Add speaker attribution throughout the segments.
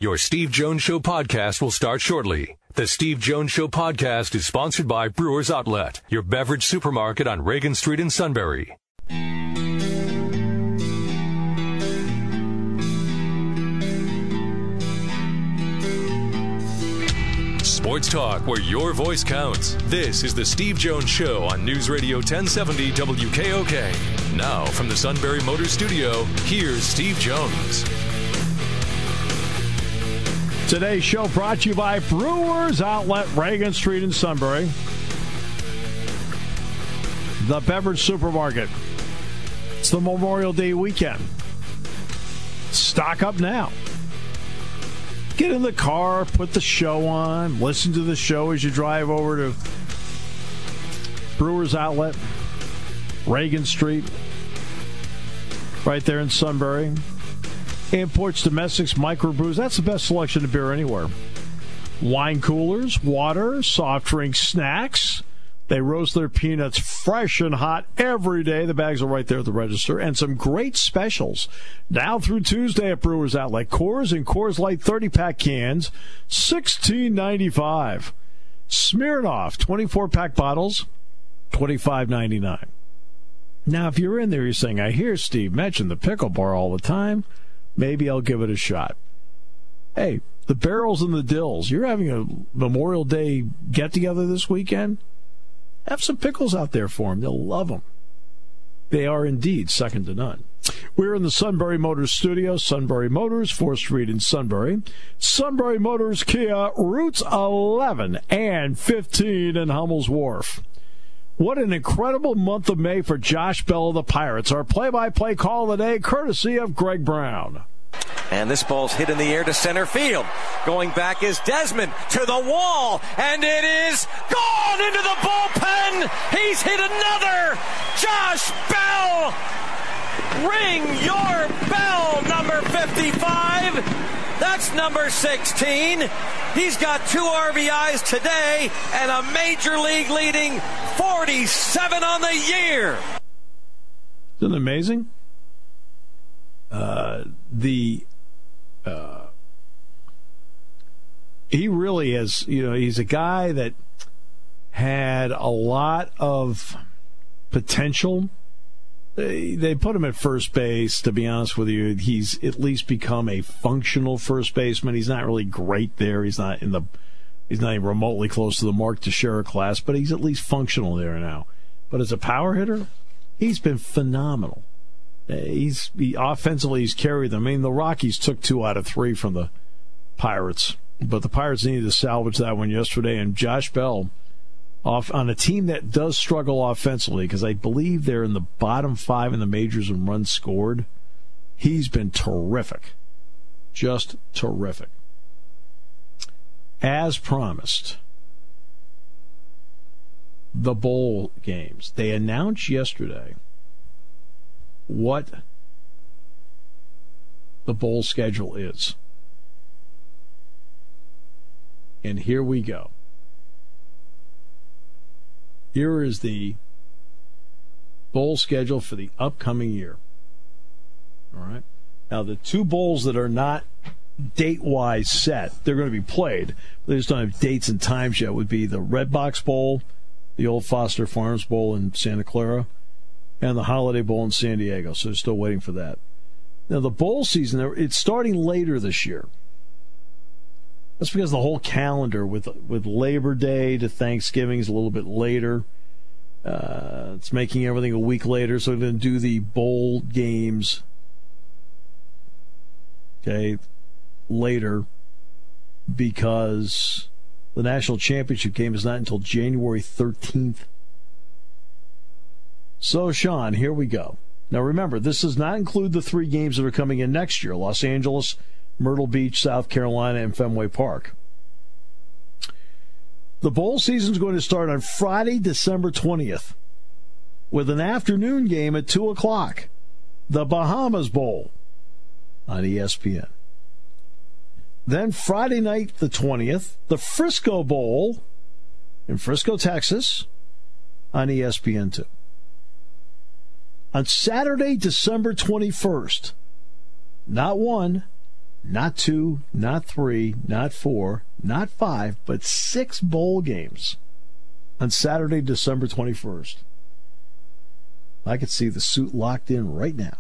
Speaker 1: Your Steve Jones Show podcast will start shortly. The Steve Jones Show podcast is sponsored by Brewers Outlet, your beverage supermarket on Reagan Street in Sunbury. Sports talk where your voice counts. This is the Steve Jones Show on News Radio 1070 WKOK. Now from the Sunbury Motors Studio, here's Steve Jones.
Speaker 2: Today's show brought to you by Brewers Outlet, Reagan Street in Sunbury. The beverage supermarket. It's the Memorial Day weekend. Stock up now. Get in the car, put the show on, listen to the show as you drive over to Brewers Outlet, Reagan Street, right there in Sunbury. Imports, domestics, microbrews. That's the best selection of beer anywhere. Wine coolers, water, soft drinks, snacks. They roast their peanuts fresh and hot every day. The bags are right there at the register. And some great specials now through Tuesday at Brewers Outlet. Coors and Coors Light 30-pack cans, $16.95. Smirnoff 24-pack bottles, $25.99. Now, if you're in there, you're saying, I hear Steve mention the pickle bar all the time. Maybe I'll give it a shot. Hey, the Barrels and the Dills, you're having a Memorial Day get-together this weekend? Have some pickles out there for them. They'll love them. They are indeed second to none. We're in the Sunbury Motors studio. Sunbury Motors, 4th Street in Sunbury. Sunbury Motors Kia, routes 11 and 15 in Hummel's Wharf. What an incredible month of May for Josh Bell of the Pirates. Our play-by-play call of the day, courtesy of Greg Brown.
Speaker 3: And this ball's hit in the air to center field. Going back is Desmond to the wall, and it is gone into the bullpen. He's hit another. Josh Bell, ring your bell, number 55. That's number 16. He's got 2 RBIs today and a major league leading 47 on the year.
Speaker 2: Isn't it amazing? He really is, he's a guy that had a lot of potential. They put him at first base. To be honest with you, he's at least become a functional first baseman. He's not really great there. He's not even remotely close to the Mark Teixeira class, but he's at least functional there now. But as a power hitter, he's been phenomenal. Offensively, he's carried them. I mean, the Rockies took 2 out of 3 from the Pirates, but the Pirates needed to salvage that one yesterday. And Josh Bell, off on a team that does struggle offensively, because I believe they're in the bottom 5 in the majors in runs scored. He's been terrific, just terrific. As promised, the bowl games. They announced yesterday what the bowl schedule is. And here we go. Here is the bowl schedule for the upcoming year. All right. Now, the 2 bowls that are not date-wise set, they're going to be played. They just don't have dates and times yet. Would be the Red Box Bowl, the old Foster Farms Bowl in Santa Clara, and the Holiday Bowl in San Diego. So they're still waiting for that. Now, the bowl season, it's starting later this year. That's because the whole calendar with Labor Day to Thanksgiving is a little bit later. It's making everything a week later, so we're going to do the bowl games later because the national championship game is not until January 13th. So, Sean, here we go. Now, remember, this does not include the 3 games that are coming in next year: Los Angeles, Myrtle Beach, South Carolina, and Fenway Park. The bowl season is going to start on Friday, December 20th, with an afternoon game at 2 o'clock, the Bahamas Bowl on ESPN. Then Friday night, the 20th, the Frisco Bowl in Frisco, Texas, on ESPN2. On Saturday, December 21st, not 1, Not 2, not 3, not 4, not 5, but 6 bowl games on Saturday, December 21st. I could see the suit locked in right now.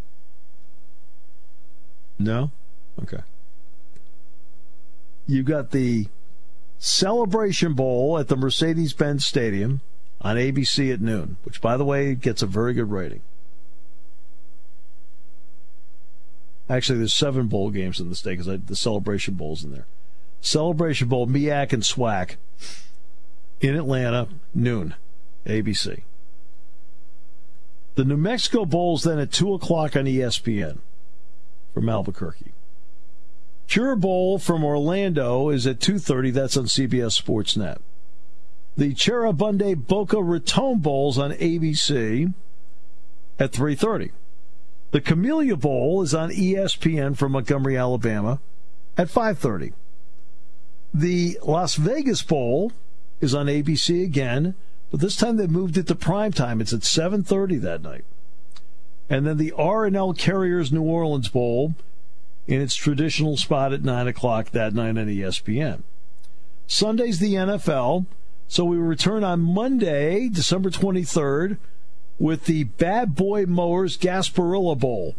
Speaker 2: No? Okay. You got the Celebration Bowl at the Mercedes-Benz Stadium on ABC at noon, which, by the way, gets a very good rating. Actually, there's 7 bowl games in the state because the Celebration Bowl's in there. Celebration Bowl, MEAC and SWAC in Atlanta, noon, ABC. The New Mexico Bowl's then at 2 o'clock on ESPN from Albuquerque. Cure Bowl from Orlando is at 2:30. That's on CBS Sportsnet. The Cherubunde Boca Raton Bowl's on ABC at 3:30. The Camellia Bowl is on ESPN from Montgomery, Alabama at 5:30. The Las Vegas Bowl is on ABC again, but this time they moved it to primetime. It's at 7:30 that night. And then the R&L Carriers New Orleans Bowl in its traditional spot at 9 o'clock that night on ESPN. Sunday's the NFL, so we return on Monday, December 23rd, with the Bad Boy Mowers Gasparilla Bowl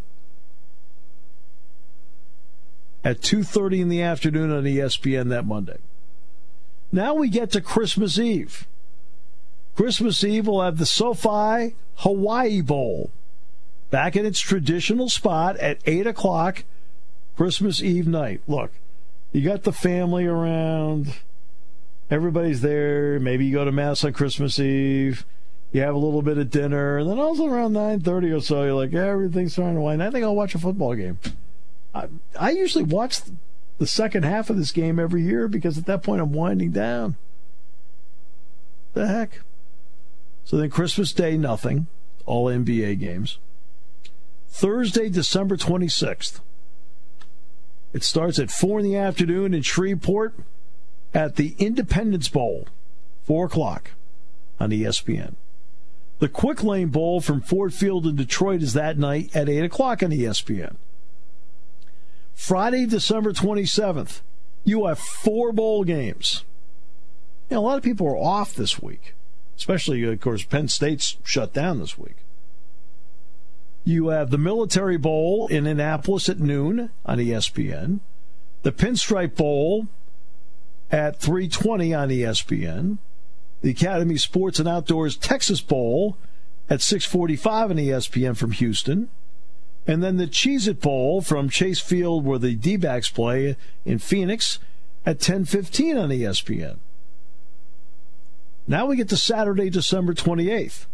Speaker 2: at 2:30 in the afternoon on ESPN that Monday. Now we get to Christmas Eve. Christmas Eve will have the SoFi Hawaii Bowl back in its traditional spot at 8 o'clock Christmas Eve night. Look, you got the family around. Everybody's there. Maybe you go to Mass on Christmas Eve. You have a little bit of dinner. And then also around 9:30 or so, you're like, yeah, everything's starting to wind. I think I'll watch a football game. I usually watch the second half of this game every year because at that point I'm winding down. The heck? So then Christmas Day, nothing. All NBA games. Thursday, December 26th. It starts at 4 in the afternoon in Shreveport at the Independence Bowl, 4 o'clock on ESPN. The Quick Lane Bowl from Ford Field in Detroit is that night at 8 o'clock on ESPN. Friday, December 27th, you have 4 bowl games. You know, a lot of people are off this week, especially, of course, Penn State's shut down this week. You have the Military Bowl in Annapolis at noon on ESPN. The Pinstripe Bowl at 3:20 on ESPN. The Academy Sports and Outdoors Texas Bowl at 6:45 on ESPN from Houston. And then the Cheez-It Bowl from Chase Field, where the D-backs play in Phoenix, at 10:15 on ESPN. Now we get to Saturday, December 28th.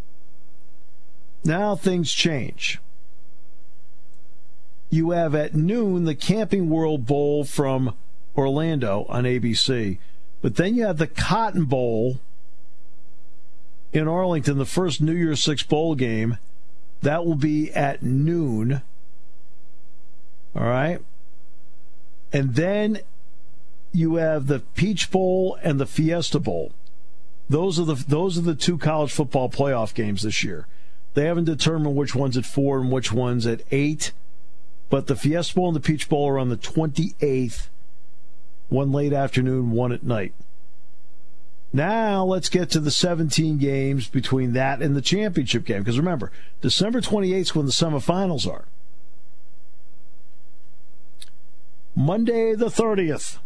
Speaker 2: Now things change. You have at noon the Camping World Bowl from Orlando on ABC. But then you have the Cotton Bowl in Arlington, the first New Year's Six bowl game. That will be at noon. All right? And then you have the Peach Bowl and the Fiesta Bowl. Those are the 2 college football playoff games this year. They haven't determined which one's at 4 and which one's at 8. But the Fiesta Bowl and the Peach Bowl are on the 28th. One late afternoon, one at night. Now let's get to the 17 games between that and the championship game. Because remember, December 28th is when the semifinals are. Monday the 30th.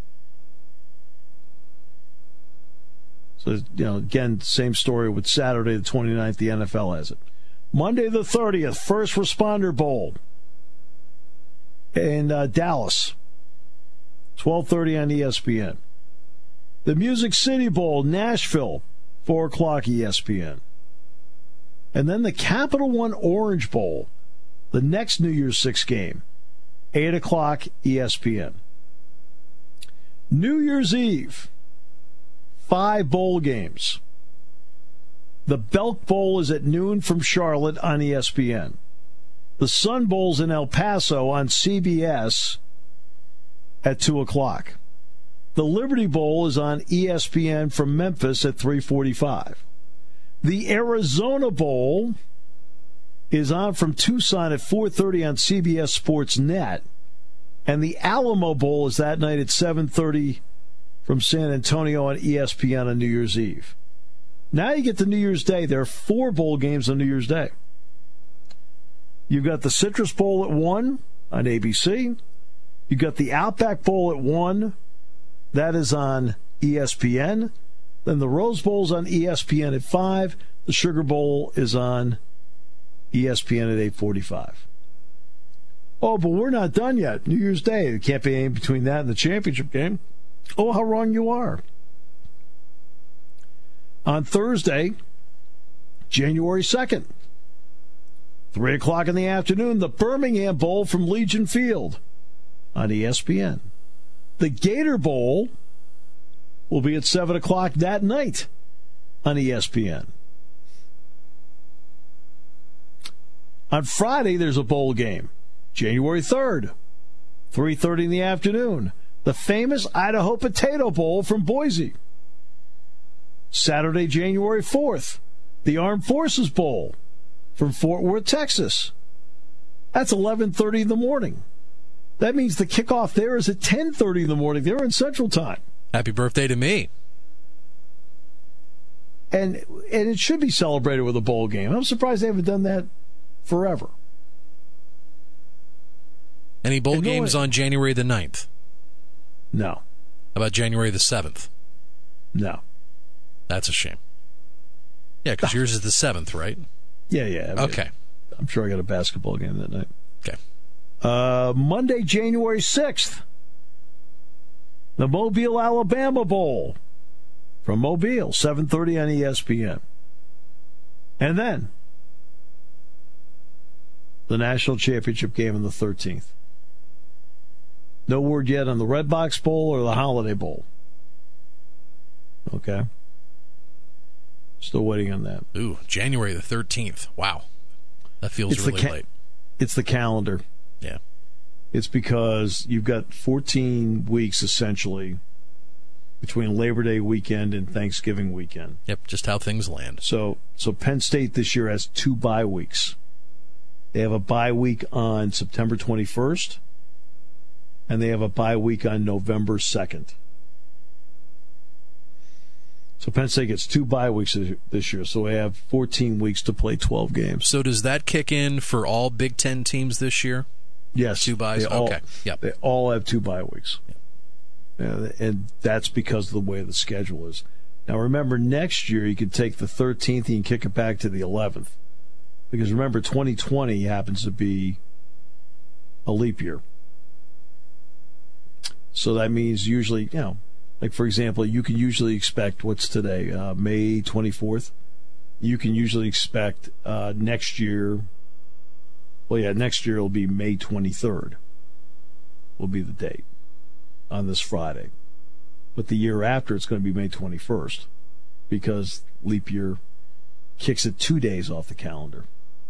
Speaker 2: So, again, same story with Saturday the 29th, the NFL has it. Monday the 30th, First Responder Bowl in Dallas, 12:30 on ESPN. The Music City Bowl, Nashville, 4 o'clock ESPN. And then the Capital One Orange Bowl, the next New Year's Six game, 8 o'clock ESPN. New Year's Eve, 5 bowl games. The Belk Bowl is at noon from Charlotte on ESPN. The Sun Bowl's in El Paso on CBS at 2 o'clock. The Liberty Bowl is on ESPN from Memphis at 3:45. The Arizona Bowl is on from Tucson at 4:30 on CBS Sports Net. And the Alamo Bowl is that night at 7:30 from San Antonio on ESPN on New Year's Eve. Now you get to New Year's Day. There are 4 bowl games on New Year's Day. You've got the Citrus Bowl at 1 on ABC. You've got the Outback Bowl at 1. That is on ESPN. Then the Rose Bowl's on ESPN at 5. The Sugar Bowl is on ESPN at 8:45. Oh, but we're not done yet. New Year's Day. There can't be any between that and the championship game. Oh, how wrong you are. On Thursday, January 2nd, 3 o'clock in the afternoon, the Birmingham Bowl from Legion Field on ESPN. The Gator Bowl will be at 7 o'clock that night on ESPN. On Friday, there's a bowl game. January 3rd, 3:30 in the afternoon. The famous Idaho Potato Bowl from Boise. Saturday, January 4th, the Armed Forces Bowl from Fort Worth, Texas. That's 11:30 in the morning. That means the kickoff there is at 10:30 in the morning. They're in Central Time.
Speaker 4: Happy birthday to me.
Speaker 2: And it should be celebrated with a bowl game. I'm surprised they haven't done that forever.
Speaker 4: Any bowl games on January the 9th?
Speaker 2: No.
Speaker 4: How about January the 7th?
Speaker 2: No.
Speaker 4: That's a shame. Yeah, because yours is the 7th, right?
Speaker 2: Yeah. I mean,
Speaker 4: okay.
Speaker 2: I'm sure I got a basketball game that night.
Speaker 4: Okay.
Speaker 2: Monday, January 6th, the Mobile, Alabama Bowl from Mobile, 7:30 on ESPN. And then the national championship game on the 13th. No word yet on the Red Box Bowl or the Holiday Bowl. Okay. Still waiting on that.
Speaker 4: Ooh, January the 13th. Wow. That feels really late.
Speaker 2: It's the calendar.
Speaker 4: Yeah.
Speaker 2: It's because you've got 14 weeks, essentially, between Labor Day weekend and Thanksgiving weekend.
Speaker 4: Yep, just how things land.
Speaker 2: So Penn State this year has 2 bye weeks. They have a bye week on September 21st, and they have a bye week on November 2nd. So Penn State gets 2 bye weeks this year, so they have 14 weeks to play 12 games.
Speaker 4: So does that kick in for all Big Ten teams this year?
Speaker 2: Yes.
Speaker 4: 2 byes? Okay. Yep.
Speaker 2: They all have 2 bye weeks. Yep. And that's because of the way the schedule is. Now remember, next year you can take the 13th and kick it back to the 11th. Because remember, 2020 happens to be a leap year. So that means usually, like for example, you can usually expect, what's today, May 24th? You can usually expect next year, next year will be May 23rd will be the date on this Friday. But the year after, it's going to be May 21st because leap year kicks it 2 days off the calendar.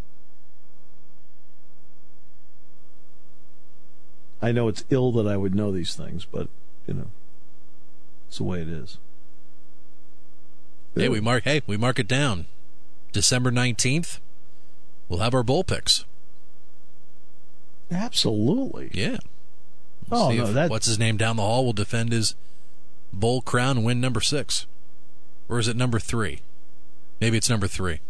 Speaker 2: I know it's ill that I would know these things, but, it's the way it is.
Speaker 4: Hey, we mark it down. December 19th, we'll have our bowl picks.
Speaker 2: Absolutely.
Speaker 4: Yeah.
Speaker 2: What's
Speaker 4: his name down the hall will defend his bowl crown and win number 6. Or is it number 3? Maybe it's number 3.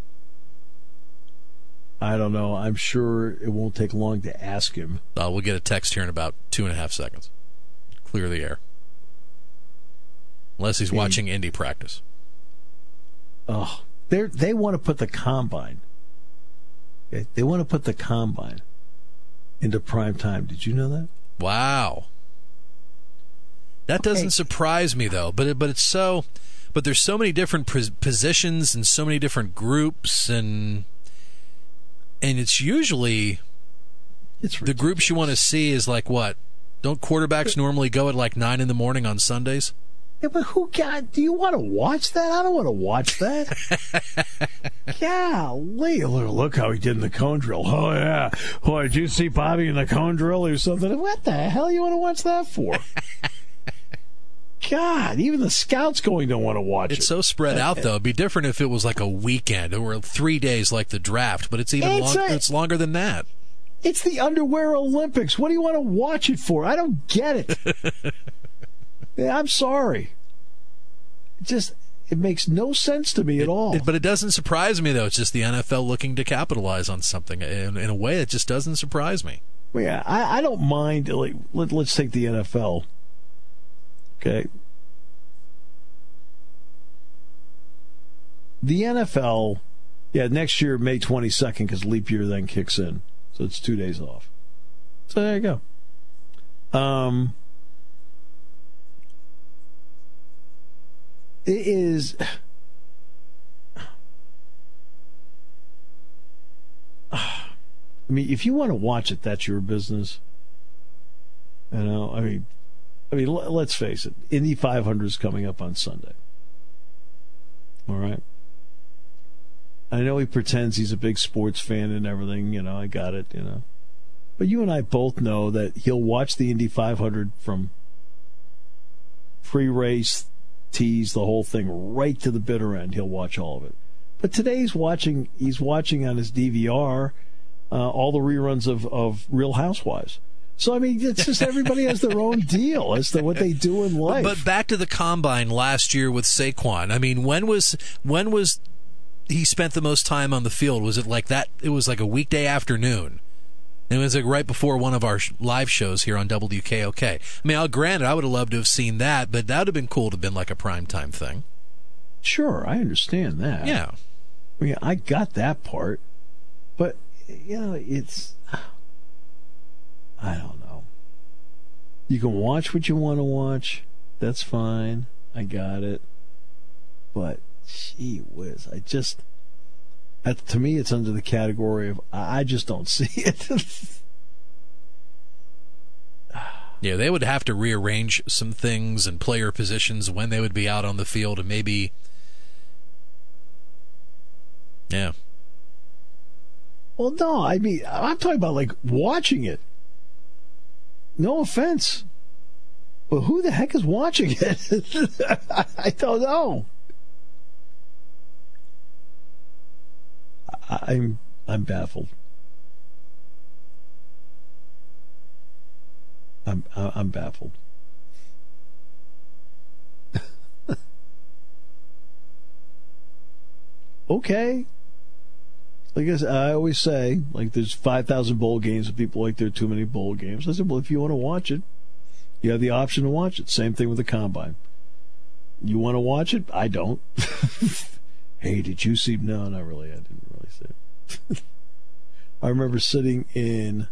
Speaker 2: I don't know. I'm sure it won't take long to ask him.
Speaker 4: We'll get a text here in about 2.5 seconds. Clear the air. Unless he's watching Indy practice.
Speaker 2: Oh, they want to put the combine. They want to put the combine into prime time. Did you know that?
Speaker 4: Wow. That doesn't surprise me though. But it's so. But there's so many different positions and so many different groups and it's usually the groups you want to see is like what? Don't quarterbacks normally go at like 9 in the morning on Sundays?
Speaker 2: Yeah, but do you want to watch that? I don't want to watch that. Golly, look how he did in the cone drill. Oh, yeah. Boy, did you see Bobby in the cone drill or something? What the hell you want to watch that for? God, even the scouts don't want to watch it.
Speaker 4: It's so spread out, though. It'd be different if it was like a weekend or 3 days like the draft, but it's even longer. It's longer than that.
Speaker 2: It's the Underwear Olympics. What do you want to watch it for? I don't get it. Yeah, I'm sorry. It makes no sense to me at all.
Speaker 4: But it doesn't surprise me, though. It's just the NFL looking to capitalize on something in a way that just doesn't surprise me.
Speaker 2: Well, yeah, I don't mind. Like, let's take the NFL. Okay. The NFL, next year, May 22nd, because leap year then kicks in. So it's 2 days off. So there you go. It is. I mean, if you want to watch it, that's your business. You know, I mean, let's face it. Indy 500 is coming up on Sunday. All right. I know he pretends he's a big sports fan and everything, you know, I got it, you know. But you and I both know that he'll watch the Indy 500 from pre-race, tease, the whole thing, right to the bitter end. He'll watch all of it. But today he's watching on his DVR all the reruns of Real Housewives. So, I mean, it's just everybody has their own deal as to what they do in life.
Speaker 4: But back to the Combine last year with Saquon. I mean, when was he spent the most time on the field? Was it like that? It was like a weekday afternoon. It was like right before one of our live shows here on WKOK. I mean, granted, I would have loved to have seen that, but that would have been cool to have been like a primetime thing.
Speaker 2: Sure, I understand that.
Speaker 4: Yeah.
Speaker 2: I mean, I got that part. But, you know, it's... I don't know. You can watch what you want to watch. That's fine. I got it. But, gee whiz, to me, it's under the category of I just don't see it.
Speaker 4: Yeah, they would have to rearrange some things and player positions when they would be out on the field, and maybe, yeah.
Speaker 2: Well, no, I mean, I'm talking about like watching it. No offense, but who the heck is watching it? I don't know. I'm baffled. I'm baffled. Okay. Like I always say, like there's 5,000 bowl games, and people like there are too many bowl games. I said, well, if you want to watch it, you have the option to watch it. Same thing with the Combine. You want to watch it? I don't. Hey, did you see? No, not really. I didn't really see it. I remember sitting in,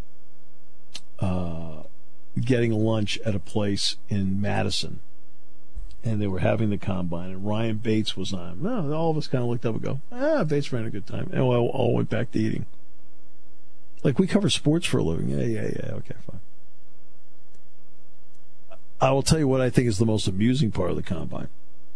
Speaker 2: getting lunch at a place in Madison, and they were having the Combine, and Ryan Bates was on. No, all of us kind of looked up and go, Bates ran a good time. And we all went back to eating. Like, we cover sports for a living. Yeah, okay, fine. I will tell you what I think is the most amusing part of the Combine.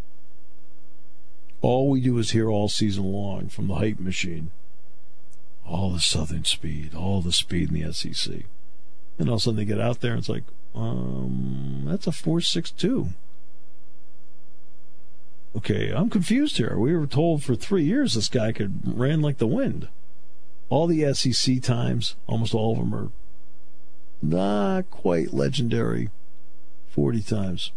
Speaker 2: All we do is hear all season long from the hype machine. All the Southern speed, all the speed in the SEC. And all of a sudden they get out there and it's like, that's a 4.62. Okay, I'm confused here. We were told for 3 years this guy ran like the wind. All the SEC times, almost all of them are not quite legendary 40 times.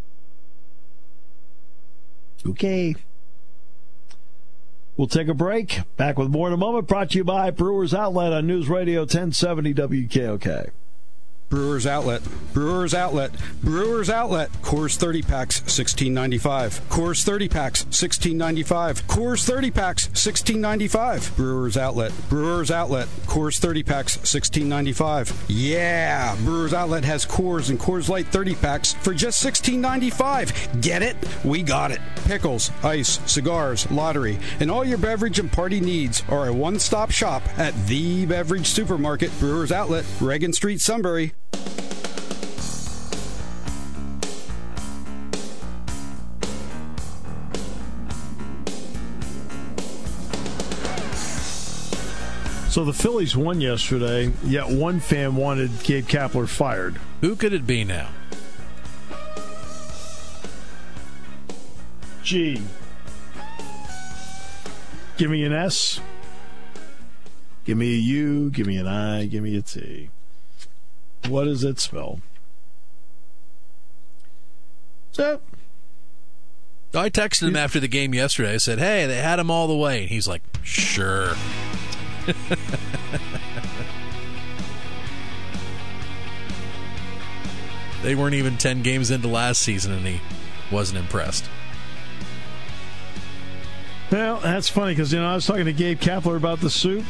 Speaker 2: Okay. We'll take a break. Back with more in a moment. Brought to you by Brewers Outlet on News Radio 1070 WKOK.
Speaker 5: Brewers Outlet, Brewers Outlet, Brewers Outlet. Coors 30 packs, $16.95. Coors 30 packs, $16.95. Coors 30 packs, $16.95. Brewers Outlet, Brewers Outlet. Coors 30 packs, $16.95. Yeah, Brewers Outlet has Coors and Coors Light 30 packs for just $16.95. Get it? We got it. Pickles, ice, cigars, lottery, and all your beverage and party needs are a one-stop shop at the Beverage Supermarket. Brewers Outlet, Reagan Street, Sunbury.
Speaker 2: So the Phillies won yesterday, yet one fan wanted Gabe Kapler fired.
Speaker 4: Who could it be now?
Speaker 2: G. Give me an S. Give me a U, give me an I, give me a T. What does it spell? So,
Speaker 4: I texted him after the game yesterday. I said, hey, they had him all the way. And he's like, sure. They weren't even 10 games into last season, and he wasn't impressed.
Speaker 2: Well, that's funny because, I was talking to Gabe Kapler about the suit.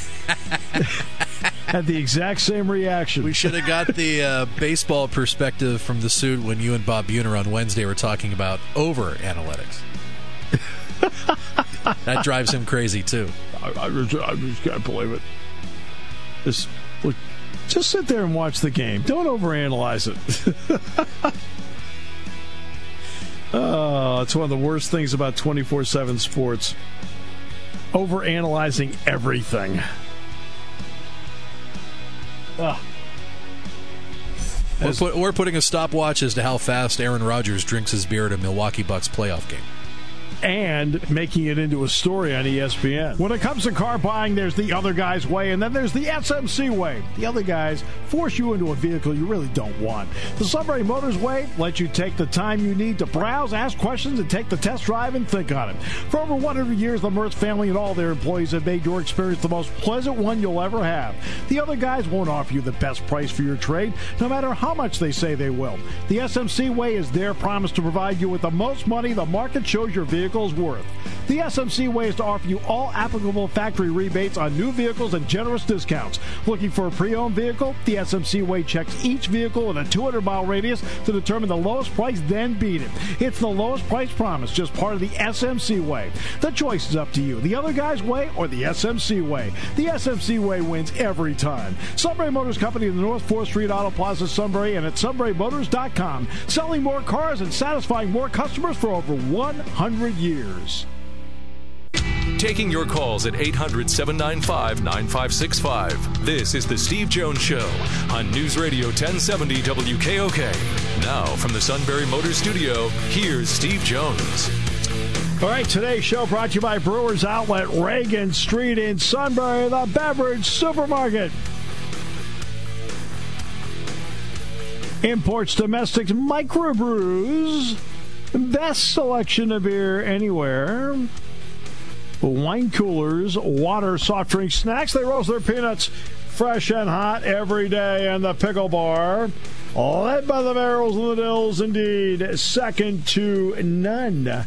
Speaker 2: Had the exact same reaction.
Speaker 4: We should have got the baseball perspective from the suit when you and Bob Buhner on Wednesday were talking about over analytics. That drives him crazy, too.
Speaker 2: I just can't believe it. Just sit there and watch the game. Don't overanalyze it. It's one of the worst things about 24/7 sports. Overanalyzing everything.
Speaker 4: We're putting a stopwatch as to how fast Aaron Rodgers drinks his beer at a Milwaukee Bucks playoff game.
Speaker 2: And making it into a story on ESPN. When it comes to car buying, there's the other guy's way, and then there's the SMC way. The other guys force you into a vehicle you really don't want. The Sunbury Motors way lets you take the time you need to browse, ask questions, and take the test drive and think on it. For over 100 years, the Mertz family and all their employees have made your experience the most pleasant one you'll ever have. The other guys won't offer you the best price for your trade, no matter how much they say they will. The SMC way is their promise to provide you with the most money the market shows your vehicle worth. The SMC way is to offer you all applicable factory rebates on new vehicles and generous discounts. Looking for a pre-owned vehicle? The SMC way checks each vehicle in a 200-mile radius to determine the lowest price, then beat it. It's the lowest price promise, just part of the SMC way. The choice is up to you. The other guy's way or the SMC way. The SMC way wins every time. Sunbury Motors Company in the North 4th Street Auto Plaza, Sunbury, and at sunburymotors.com. Selling more cars and satisfying more customers for over 100 years.
Speaker 1: Taking your calls at 800-795-9565. This is the Steve Jones Show on News Radio 1070 WKOK. Now from the Sunbury Motors Studio, here's Steve Jones.
Speaker 2: All right, today's show brought to you by Brewers Outlet, Reagan Street in Sunbury, the beverage supermarket. Imports domestics microbrews. Best selection of beer anywhere. Wine coolers, water, soft drink, snacks. They roast their peanuts fresh and hot every day. And the pickle bar, led by the barrels and the dills, indeed, second to none.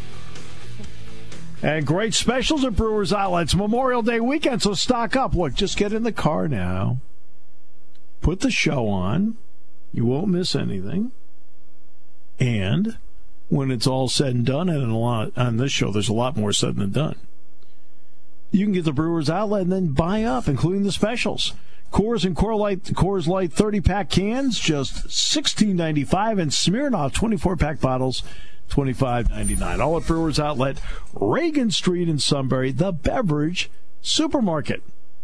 Speaker 2: And great specials at Brewers Outlets. Memorial Day weekend, so stock up. Look, just get in the car now. Put the show on. You won't miss anything. And when it's all said and done, and on this show, there's a lot more said than done, you can get the Brewers Outlet and then buy up, including the specials. Coors and Coors Light 30-pack cans, just $16.95, and Smirnoff 24-pack bottles, $25.99. All at Brewers Outlet, Reagan Street in Sunbury, the beverage supermarket.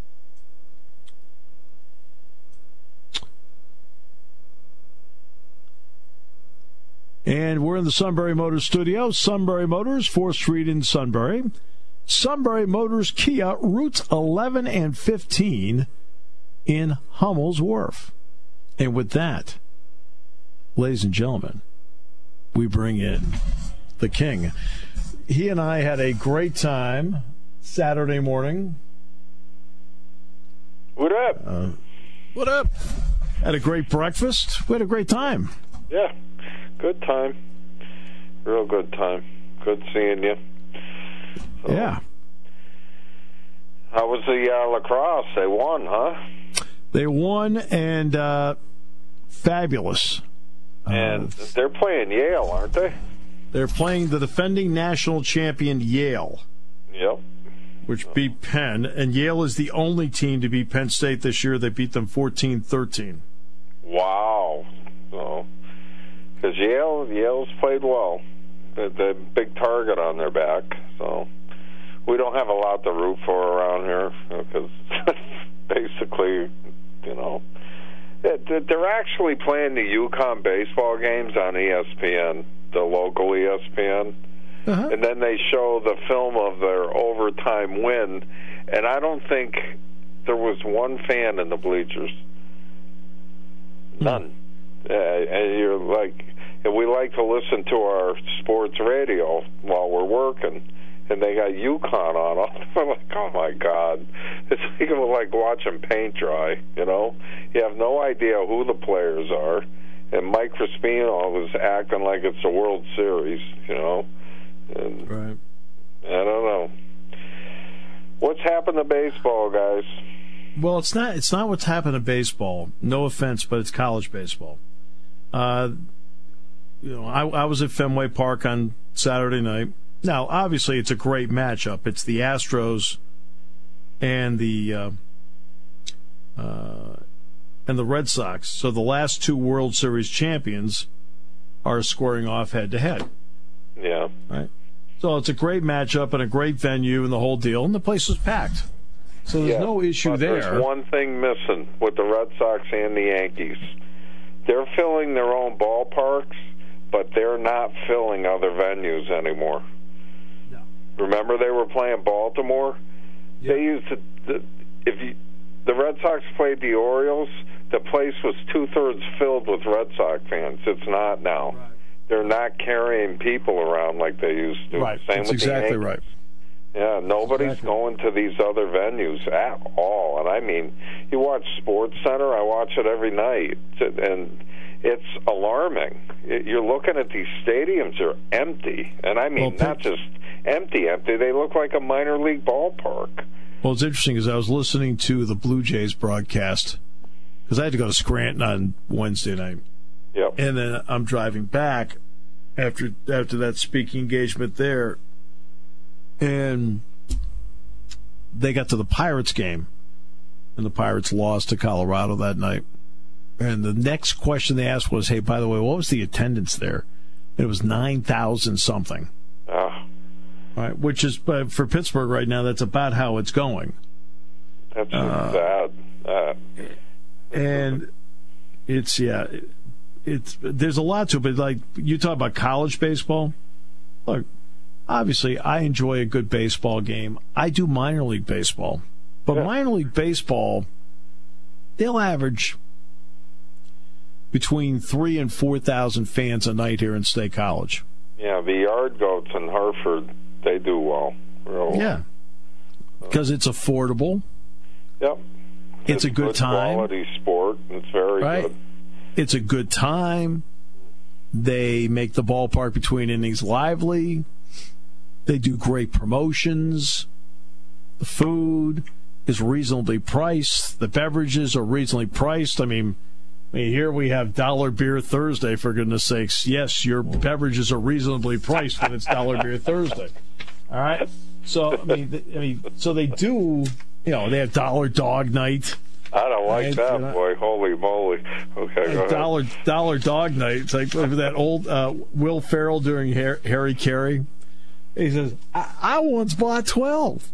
Speaker 2: And we're in the Sunbury Motors studio. Sunbury Motors, 4th Street in Sunbury. Sunbury Motors Kia, routes 11 and 15 in Hummel's Wharf. And with that, ladies and gentlemen, we bring in the king. He and I had a great time Saturday morning.
Speaker 6: What up?
Speaker 4: What up?
Speaker 2: Had a great breakfast. We had a great time.
Speaker 6: Yeah. Good time. Real good time. Good seeing you. So,
Speaker 2: yeah.
Speaker 6: How was the lacrosse? They won, huh?
Speaker 2: They won, and fabulous.
Speaker 6: And they're playing Yale, aren't they?
Speaker 2: They're playing the defending national champion Yale.
Speaker 6: Yep.
Speaker 2: Which beat Penn. And Yale is the only team to beat Penn State this year. They beat them 14-13.
Speaker 6: Wow. So... because Yale's played well. The big target on their back. So we don't have a lot to root for around here because basically, they're actually playing the UConn baseball games on ESPN, the local ESPN. and then they show the film of their overtime win, and I don't think there was one fan in the bleachers. None. And you're like, and we like to listen to our sports radio while we're working, and they got UConn on. I'm like, oh my God, it's like watching paint dry. You know, you have no idea who the players are, and Mike Crispino was acting like it's a World Series. You know, and
Speaker 2: Right.
Speaker 6: I don't know what's happened to baseball, guys.
Speaker 2: Well, it's not what's happened to baseball. No offense, but it's college baseball. I was at Fenway Park on Saturday night. Now, obviously, it's a great matchup. It's the Astros and the Red Sox. So the last two World Series champions are squaring off head to head.
Speaker 6: Yeah.
Speaker 2: Right. So it's a great matchup and a great venue and the whole deal, and the place was packed. So there's no issue
Speaker 6: but
Speaker 2: there.
Speaker 6: There's one thing missing with the Red Sox and the Yankees. They're filling their own ballparks, but they're not filling other venues anymore.
Speaker 2: No.
Speaker 6: Remember they were playing Baltimore?
Speaker 2: Yeah.
Speaker 6: They used the Red Sox played the Orioles, the place was 2/3 filled with Red Sox fans. It's not now.
Speaker 2: Right.
Speaker 6: They're not carrying people around like they used to.
Speaker 2: Right.
Speaker 6: Same
Speaker 2: That's
Speaker 6: with
Speaker 2: exactly
Speaker 6: the Yankees.
Speaker 2: right.
Speaker 6: Yeah, nobody's going to these other venues at all. And I mean, you watch Sports Center, I watch it every night, and it's alarming. You're looking at these stadiums, they're empty. And I mean, not just empty, they look like a minor league ballpark.
Speaker 2: Well, it's interesting because I was listening to the Blue Jays broadcast because I had to go to Scranton on Wednesday night.
Speaker 6: Yep.
Speaker 2: And then I'm driving back after that speaking engagement there, and they got to the Pirates game, and the Pirates lost to Colorado that night. And the next question they asked was, hey, by the way, what was the attendance there? It was 9,000 something. Right, which is, for Pittsburgh right now, that's about how it's going.
Speaker 6: That's sad.
Speaker 2: And it's there's a lot to it, but like you talk about college baseball, look, obviously I enjoy a good baseball game. I do minor league baseball, but minor league baseball, they'll average between 3,000 and 4,000 fans a night here in State College.
Speaker 6: Yeah, the Yard Goats in Hartford, they do well.
Speaker 2: Yeah, because it's affordable.
Speaker 6: Yep.
Speaker 2: It's a good time.
Speaker 6: Quality sport. It's very good.
Speaker 2: It's a good time. They make the ballpark between innings lively. They do great promotions. The food is reasonably priced. The beverages are reasonably priced. I mean, here we have Dollar Beer Thursday, for goodness sakes. Yes, your beverages are reasonably priced when it's Dollar Beer Thursday. All right? So, I mean, so they do, they have Dollar Dog Night.
Speaker 6: I don't like that, boy. Holy moly. Okay, go ahead.
Speaker 2: Dollar Dog Night. It's like that old Will Ferrell during Harry Carey. He says, I once bought 12.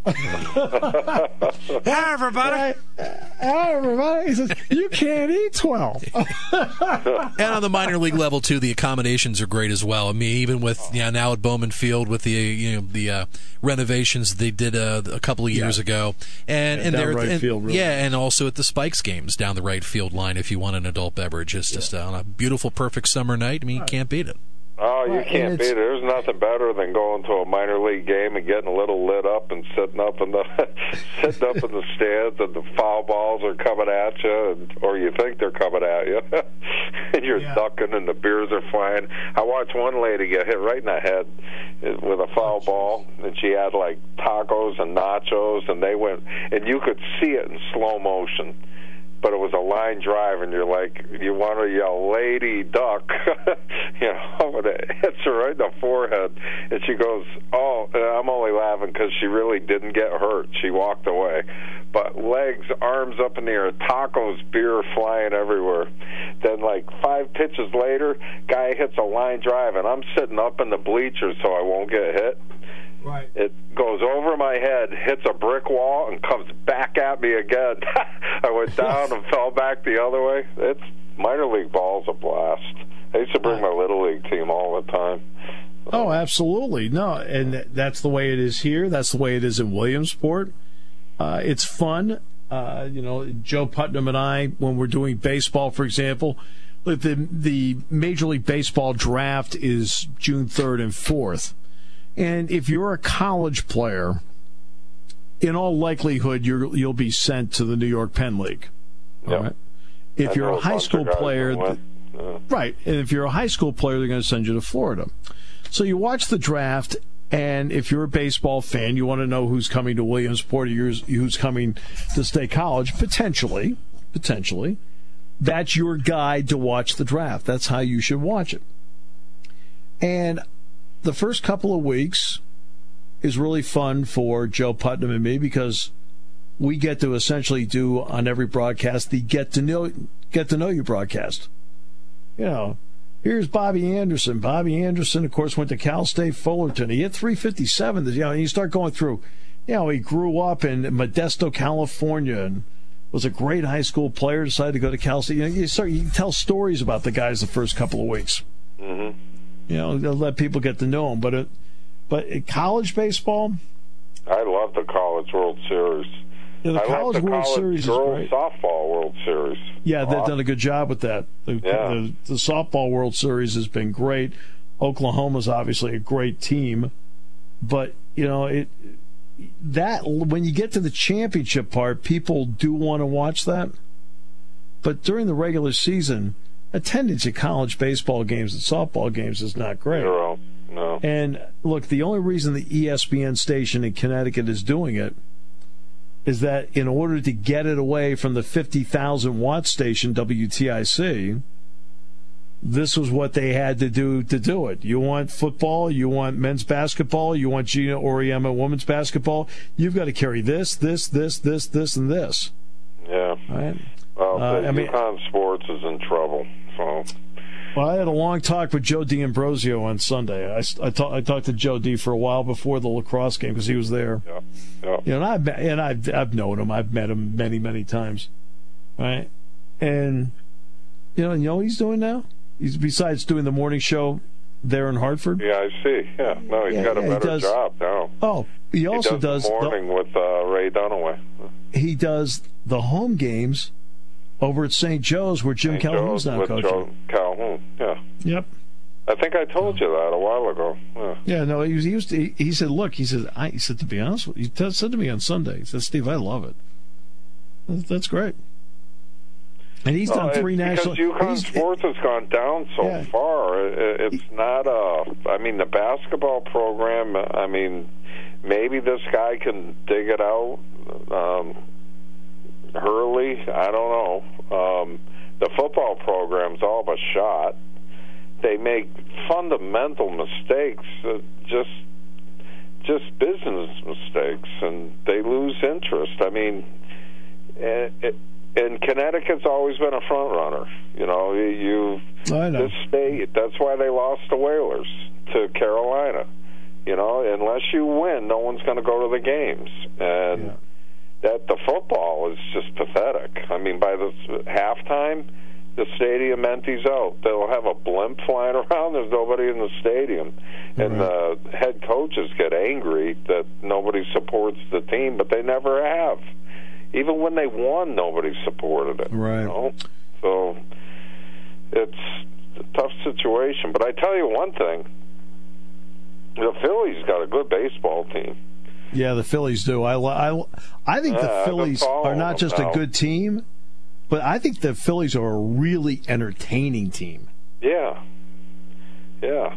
Speaker 4: Hi, everybody.
Speaker 2: Hi, everybody. He says, you can't eat 12.
Speaker 4: And on the minor league level, too, the accommodations are great as well. I mean, even with now at Bowman Field with the renovations they did a couple of years ago. And
Speaker 2: down right field, really.
Speaker 4: Yeah, and also at the Spikes games down the right field line if you want an adult beverage. It's just on a beautiful, perfect summer night. I mean, you can't beat it.
Speaker 6: Oh, you can't beat it. There's nothing better than going to a minor league game and getting a little lit up and sitting up in the stands, and the foul balls are coming at you, or you think they're coming at you, and you're ducking, and the beers are flying. I watched one lady get hit right in the head with a foul ball, and she had like tacos and nachos, and they went, and you could see it in slow motion. But it was a line drive, and you're like, you want to yell, lady, duck. But it hits her right in the forehead. And she goes, oh, and I'm only laughing because she really didn't get hurt. She walked away. But legs, arms up in the air, tacos, beer flying everywhere. Then, like 5 pitches later, guy hits a line drive, and I'm sitting up in the bleachers so I won't get hit.
Speaker 2: Right.
Speaker 6: It goes over my head, hits a brick wall, and comes back at me again. I went down and fell back the other way. It's minor league ball's a blast. I used to bring my little league team all the time.
Speaker 2: Oh, absolutely. No, and that's the way it is here. That's the way it is in Williamsport. It's fun. Joe Putnam and I, when we're doing baseball, for example, the Major League Baseball draft is June 3rd and 4th. And if you're a college player, in all likelihood, you'll be sent to the New York Penn League. All right. If you're a high school player, right, and if you're a high school player, they're going to send you to Florida. So you watch the draft, and if you're a baseball fan, you want to know who's coming to Williamsport or who's coming to State College, potentially. That's your guide to watch the draft. That's how you should watch it. And the first couple of weeks is really fun for Joe Putnam and me because we get to essentially do on every broadcast the get to know you broadcast. Here's Bobby Anderson. Bobby Anderson, of course, went to Cal State Fullerton. He hit 357. And you start going through, he grew up in Modesto, California, and was a great high school player, decided to go to Cal State. You tell stories about the guys the first couple of weeks. Mm-hmm. They'll let people get to know them. But college baseball,
Speaker 6: I love the College World Series.
Speaker 2: Yeah, the College World Series is great.
Speaker 6: Softball World Series.
Speaker 2: Yeah, they've done a good job with that. The Softball World Series has been great. Oklahoma's obviously a great team. But, when you get to the championship part, people do want to watch that. But during the regular season, attendance at college baseball games and softball games is not great.
Speaker 6: No.
Speaker 2: And, look, the only reason the ESPN station in Connecticut is doing it is that in order to get it away from the 50,000-watt station, WTIC, this was what they had to do it. You want football, you want men's basketball, you want Gina Auriemma women's basketball, you've got to carry this, and this.
Speaker 6: Yeah.
Speaker 2: Right?
Speaker 6: Well, UConn Sports is in trouble. So.
Speaker 2: Well, I had a long talk with Joe D'Ambrosio on Sunday. I talked to Joe D for a while before the lacrosse game because he was there.
Speaker 6: Yeah.
Speaker 2: I've known him. I've met him many, many times. Right? And you know what he's doing now? He's besides doing the morning show there in Hartford.
Speaker 6: Yeah, I see. Yeah, no, he's got a better job now.
Speaker 2: Oh, he also does
Speaker 6: the morning with Ray Dunaway.
Speaker 2: He does the home games over at St. Joe's, where Jim Calhoun's now coaching.
Speaker 6: Joe Calhoun, yeah.
Speaker 2: Yep.
Speaker 6: I think I told you that a while ago.
Speaker 2: Yeah, no, he said, look, he said, to be honest with you, he said to me on Sunday, he said, Steve, I love it. That's great. And he's done 3 national...
Speaker 6: Because UConn Sports has gone down so far. It's not the basketball program, maybe this guy can dig it out. Hurley, I don't know. The football program's all but shot. They make fundamental mistakes, just business mistakes, and they lose interest. And Connecticut's always been a front runner.
Speaker 2: I know.
Speaker 6: This state. That's why they lost the Whalers to Carolina. Unless you win, no one's going to go to the games, and. That the football is just pathetic. By the halftime, the stadium empties out. They'll have a blimp flying around. There's nobody in the stadium. And the head coaches get angry that nobody supports the team, but they never have. Even when they won, nobody supported it.
Speaker 2: Right.
Speaker 6: So it's a tough situation. But I tell you one thing, the Phillies got a good baseball team.
Speaker 2: Yeah, the Phillies do. I think the Phillies are not just a good team, but I think the Phillies are a really entertaining team.
Speaker 6: Yeah. They're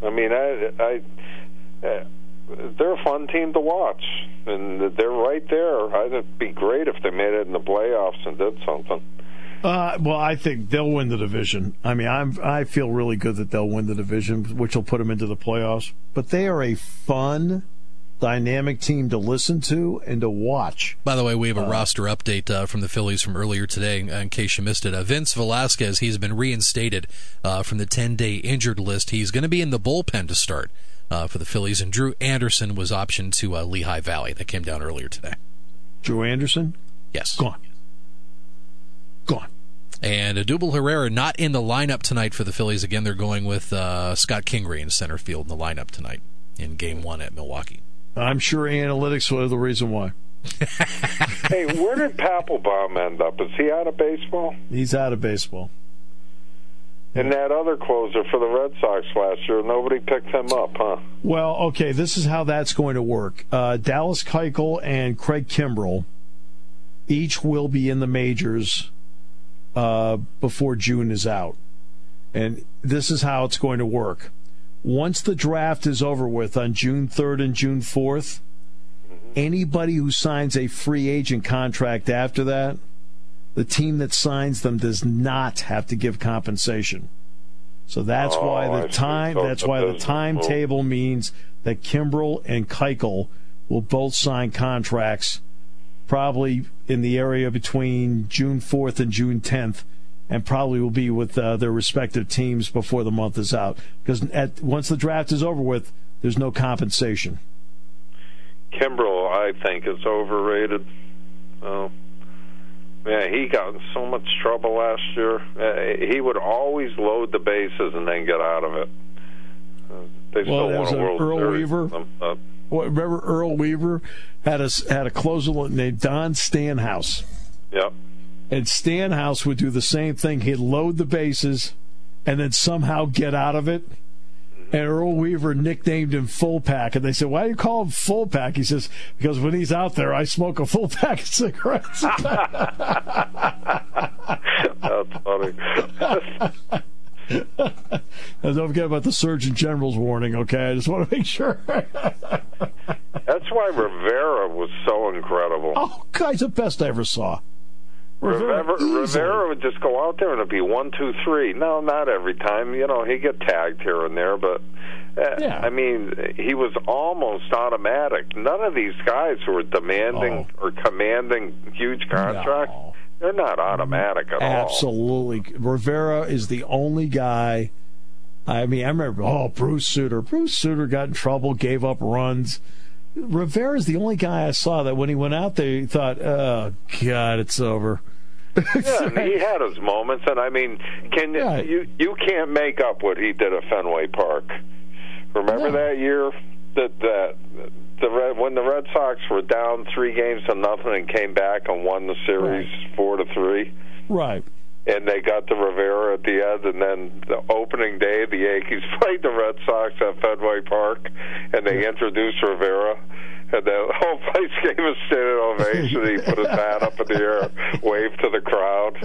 Speaker 6: a fun team to watch, and they're right there. It'd be great if they made it in the playoffs and did something.
Speaker 2: Well, I think they'll win the division. I feel really good that they'll win the division, which will put them into the playoffs. But they are a fun, dynamic team to listen to and to watch.
Speaker 4: By the way, we have a roster update from the Phillies from earlier today, in case you missed it. Vince Velasquez, he's been reinstated from the 10-day injured list. He's going to be in the bullpen to start for the Phillies, and Drew Anderson was optioned to Lehigh Valley. That came down earlier today.
Speaker 2: Drew Anderson?
Speaker 4: Yes.
Speaker 2: Go on.
Speaker 4: And Odubel Herrera not in the lineup tonight for the Phillies. Again, they're going with Scott Kingery in center field in the lineup tonight in Game 1 at Milwaukee.
Speaker 2: I'm sure analytics was the reason why.
Speaker 6: Hey, where did Papelbon end up? Is he out of baseball?
Speaker 2: He's out of baseball.
Speaker 6: And that other closer for the Red Sox last year, nobody picked him up, huh?
Speaker 2: Well, okay, this is how that's going to work. Dallas Keuchel and Craig Kimbrell each will be in the majors before June is out. And this is how it's going to work. Once the draft is over with on June 3rd and June 4th, anybody who signs a free agent contract after that, the team that signs them does not have to give compensation. So that's why the timetable means that Kimbrell and Keuchel will both sign contracts probably in the area between June 4th and June 10th, and probably will be with their respective teams before the month is out. Because once the draft is over with, there's no compensation.
Speaker 6: Kimbrell, I think, is overrated. Yeah, he got in so much trouble last year. He would always load the bases and then get out of it. They still won a World
Speaker 2: Earl
Speaker 6: Series.
Speaker 2: Weaver. Remember Earl Weaver had a closer named Don Stanhouse.
Speaker 6: Yep.
Speaker 2: And Stanhouse would do the same thing. He'd load the bases and then somehow get out of it. And Earl Weaver nicknamed him Full Pack. And they said, why do you call him Full Pack? He says, because when he's out there, I smoke a full pack of cigarettes.
Speaker 6: That's funny.
Speaker 2: And don't forget about the Surgeon General's warning, okay? I just want to make sure.
Speaker 6: That's why Rivera was so incredible.
Speaker 2: Oh, God, he's the best I ever saw.
Speaker 6: Rivera would just go out there and it'd be 1, 2, 3. No, not every time. You know, he'd get tagged here and there, but I mean, he was almost automatic. None of these guys who are demanding or commanding huge contracts, they're not automatic at all.
Speaker 2: Absolutely. Rivera is the only guy. I mean, I remember, Bruce Sutter. Bruce Sutter got in trouble, gave up runs. Rivera is the only guy I saw that when he went out there, he thought, oh, God, it's over.
Speaker 6: Yeah, and he had his moments, and I mean, you can't make up what he did at Fenway Park. Remember that year when the Red Sox were down 3-0 and came back and won the series 4-3?
Speaker 2: Right.
Speaker 6: And they got to Rivera at the end, and then the opening day, the Yankees played the Red Sox at Fenway Park, and they introduced Rivera, and the whole place gave a standing ovation. He put his hat up in the air, waved to the crowd.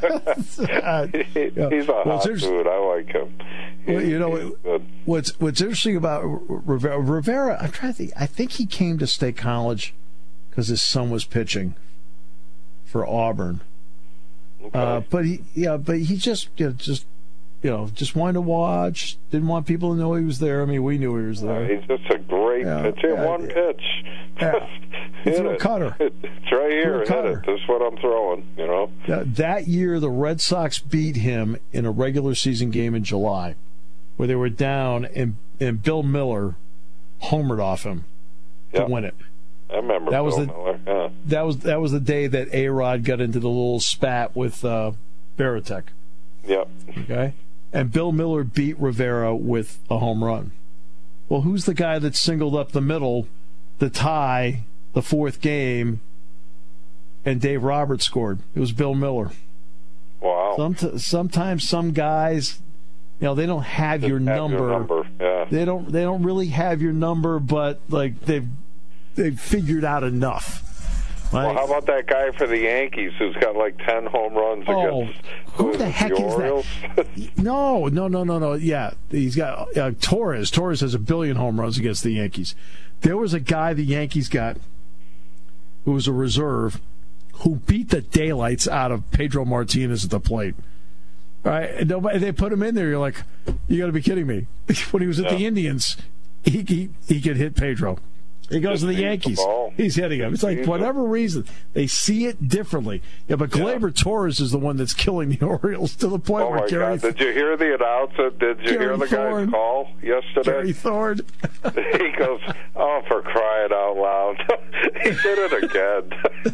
Speaker 6: He's a hot dude. I like him.
Speaker 2: What's interesting about Rivera, I'm trying to think. I think he came to State College because his son was pitching for Auburn. Okay. But he just wanted to watch. Didn't want people to know he was there. I mean, we knew he was there.
Speaker 6: He's just a great pitcher. One pitch.
Speaker 2: He threw a cutter.
Speaker 6: It's right here. Hit it. That's what I'm throwing. You know.
Speaker 2: That year, the Red Sox beat him in a regular season game in July, where they were down, and Bill Miller homered off him to win it.
Speaker 6: I remember Bill Miller. Yeah.
Speaker 2: That was the day that A-Rod got into the little spat with Veritek.
Speaker 6: Yep.
Speaker 2: Okay. And Bill Miller beat Rivera with a home run. Well, who's the guy that singled up the middle, the tie, the fourth game, and Dave Roberts scored? It was Bill Miller.
Speaker 6: Wow.
Speaker 2: Sometimes some guys, they don't have your number.
Speaker 6: Yeah.
Speaker 2: They don't really have your number, but like they've figured out enough.
Speaker 6: Well, how about that guy for the Yankees who's got like 10 home runs against
Speaker 2: who the heck
Speaker 6: Orioles?
Speaker 2: Is that? No. Yeah, he's got Torres. Torres has 1 billion home runs against the Yankees. There was a guy the Yankees got who was a reserve who beat the daylights out of Pedro Martinez at the plate. Right? And they put him in there. You're like, you got to be kidding me. When he was at the Indians, he could hit Pedro. He goes to the Yankees. He's hitting him. It's like, whatever reason, they see it differently. Yeah, but Gleyber Torres is the one that's killing the Orioles to the point where Gary...
Speaker 6: Did you hear the announcer? Did you hear the guy's call yesterday?
Speaker 2: Gary Thorne.
Speaker 6: He goes, "Oh, for crying out loud." He did it again.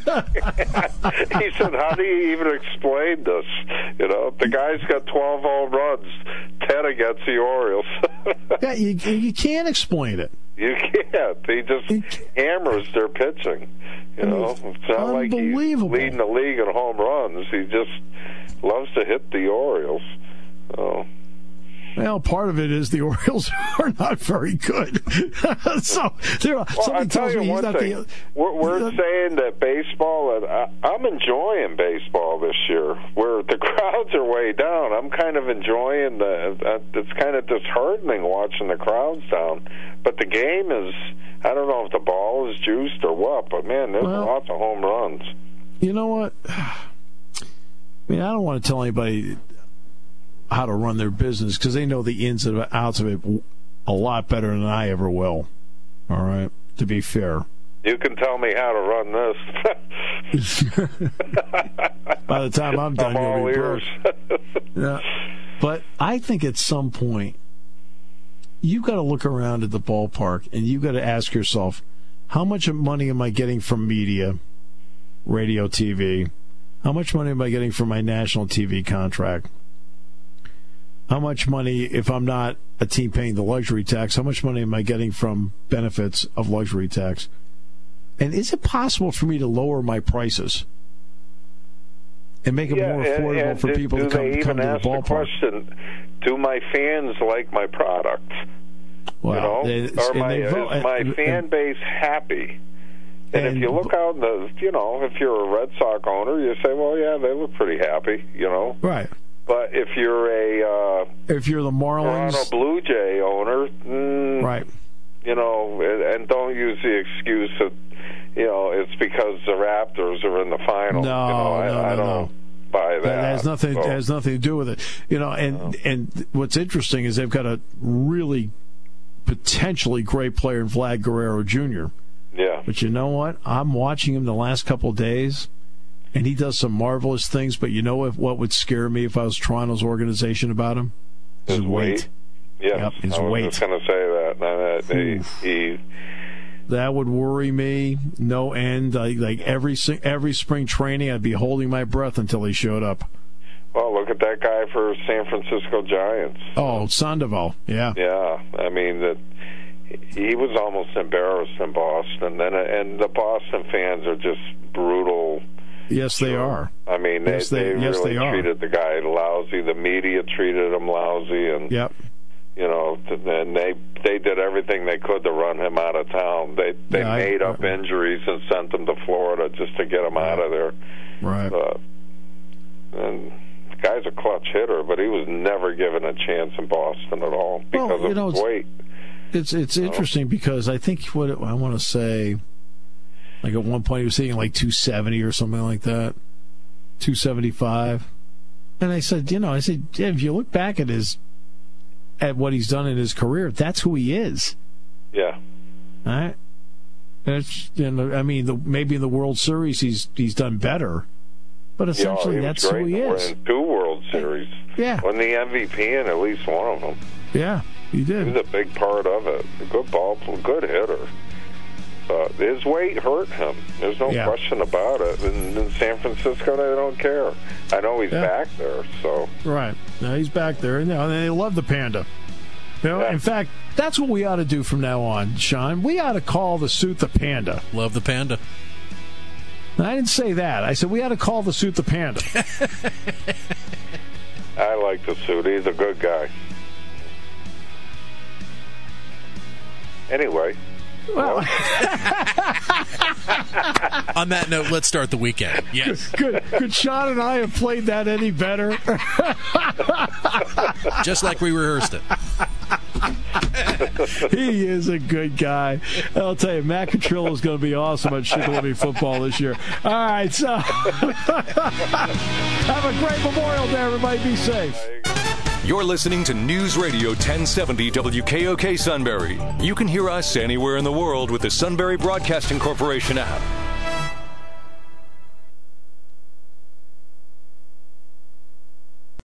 Speaker 6: He said, "How do you even explain this? You know, the guy's got 12 home runs, 10 against the Orioles."
Speaker 2: Yeah, you can't explain it.
Speaker 6: You can't. He just hammers their pitching. You know, it's not like he's leading the league in home runs. He just loves to hit the Orioles. So.
Speaker 2: Well, part of it is the Orioles are not very good. So somebody tells me he's not the.
Speaker 6: We're saying that baseball, and I'm enjoying baseball this year, where the crowds are way down. I'm kind of enjoying it's kind of disheartening watching the crowds down. But the game is, I don't know if the ball is juiced or what, but man, there's lots of home runs.
Speaker 2: You know what? I mean, I don't want to tell anybody how to run their business because they know the ins and outs of it a lot better than I ever will. All right, to be fair.
Speaker 6: You can tell me how to run this.
Speaker 2: By the time I'm done,
Speaker 6: all ears.
Speaker 2: Yeah. But I think at some point, you got to look around at the ballpark and you got to ask yourself, how much money am I getting from media, radio, TV? How much money am I getting from my national TV contract? How much money, if I'm not a team paying the luxury tax, how much money am I getting from benefits of luxury tax? And is it possible for me to lower my prices and make it more affordable for people to come to the ballpark?
Speaker 6: Question, do my fans like my product?
Speaker 2: Well,
Speaker 6: is my fan base happy? And if you look out, if you're a Red Sox owner, you say, well, yeah, they look pretty happy,
Speaker 2: Right.
Speaker 6: But if you're
Speaker 2: the Marlins,
Speaker 6: Toronto Blue Jay owner,
Speaker 2: right?
Speaker 6: And don't use the excuse that it's because the Raptors are in the final. I don't buy that.
Speaker 2: That has nothing. It has nothing to do with it. And what's interesting is they've got a really potentially great player in Vlad Guerrero Jr.
Speaker 6: Yeah.
Speaker 2: But you know what? I'm watching him the last couple of days. And he does some marvelous things, but you know what would scare me if I was Toronto's organization about him?
Speaker 6: His weight. Yeah,
Speaker 2: yep, his
Speaker 6: I was
Speaker 2: weight.
Speaker 6: just going to say that.
Speaker 2: That would worry me no end. Like every spring training, I'd be holding my breath until he showed up.
Speaker 6: Well, look at that guy for San Francisco Giants.
Speaker 2: Oh, Sandoval. Yeah.
Speaker 6: Yeah, I mean that. He was almost embarrassed in Boston, and the Boston fans are just brutal.
Speaker 2: Yes, they are.
Speaker 6: I mean, they really treated the guy lousy. The media treated him lousy, and
Speaker 2: yep.
Speaker 6: And they did everything they could to run him out of town. They made up injuries and sent him to Florida just to get him out of there.
Speaker 2: Right.
Speaker 6: And the guy's a clutch hitter, but he was never given a chance in Boston at all because of his weight.
Speaker 2: It's interesting because I think what I want to say. Like at one point he was hitting like 270 or something like that, 275. And I said, if you look back at what he's done in his career, that's who he is.
Speaker 6: Yeah.
Speaker 2: All right. Maybe in the World Series he's done better, but essentially that's who he is.
Speaker 6: In 2 World Series.
Speaker 2: Yeah.
Speaker 6: Won the MVP in at least one of them.
Speaker 2: Yeah, he did.
Speaker 6: He was a big part of it. A good hitter. His weight hurt him. There's no question about it. And in San Francisco, they don't care. I know he's back there, so.
Speaker 2: Right. No, he's back there. And they love the Panda. In fact, that's what we ought to do from now on, Sean. We ought to call the suit the Panda.
Speaker 4: Love the Panda.
Speaker 2: I didn't say that. I said we ought to call the suit the Panda.
Speaker 6: I like the suit. He's a good guy. Anyway.
Speaker 2: Well,
Speaker 4: on that note, let's start the weekend. Yes.
Speaker 2: Good. Could Sean and I have played that any better?
Speaker 4: Just like we rehearsed it.
Speaker 2: He is a good guy. I'll tell you, Matt Catrillo is going to be awesome at Shikellamy football this year. All right, so have a great Memorial Day, everybody. Be safe.
Speaker 1: You're listening to News Radio 1070 WKOK Sunbury. You can hear us anywhere in the world with the Sunbury Broadcasting Corporation app.